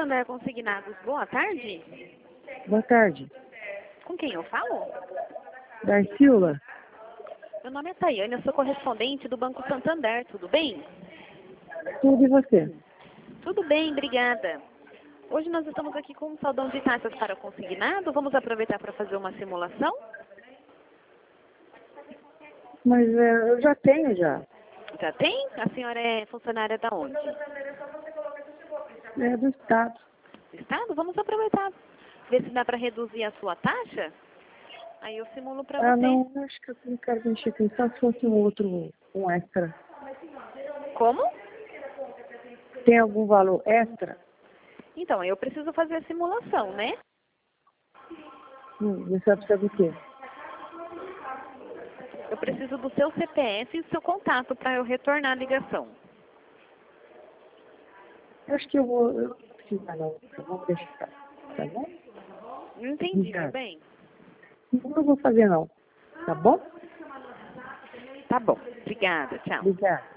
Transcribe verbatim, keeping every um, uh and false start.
Santander Consignados, boa tarde. Boa tarde. Com quem eu falo? Darcila? Meu nome é Tayane, eu sou correspondente do Banco Santander, tudo bem? Tudo e você? Tudo bem, obrigada. Hoje nós estamos aqui com um saldão de taxas para consignado, vamos aproveitar para fazer uma simulação? Mas é, eu já tenho já. Já tem? A senhora é funcionária da onde? É do Estado. Estado? Vamos aproveitar. Ver se dá para reduzir a sua taxa? Aí eu simulo para Ah, você. não, acho que eu não quero mexer com isso, só se fosse um outro, um extra. Como? Tem algum valor extra? Então, eu preciso fazer a simulação, né? Hum, você precisa do quê? Eu preciso do seu C P F e do seu contato para eu retornar a ligação. Eu acho que eu vou, eu não vou precisar não, eu vou deixar, tá bom? Não entendi, meu Obrigada. bem. Não, não vou fazer não, tá bom? Tá bom. Obrigada. Tchau. Obrigada.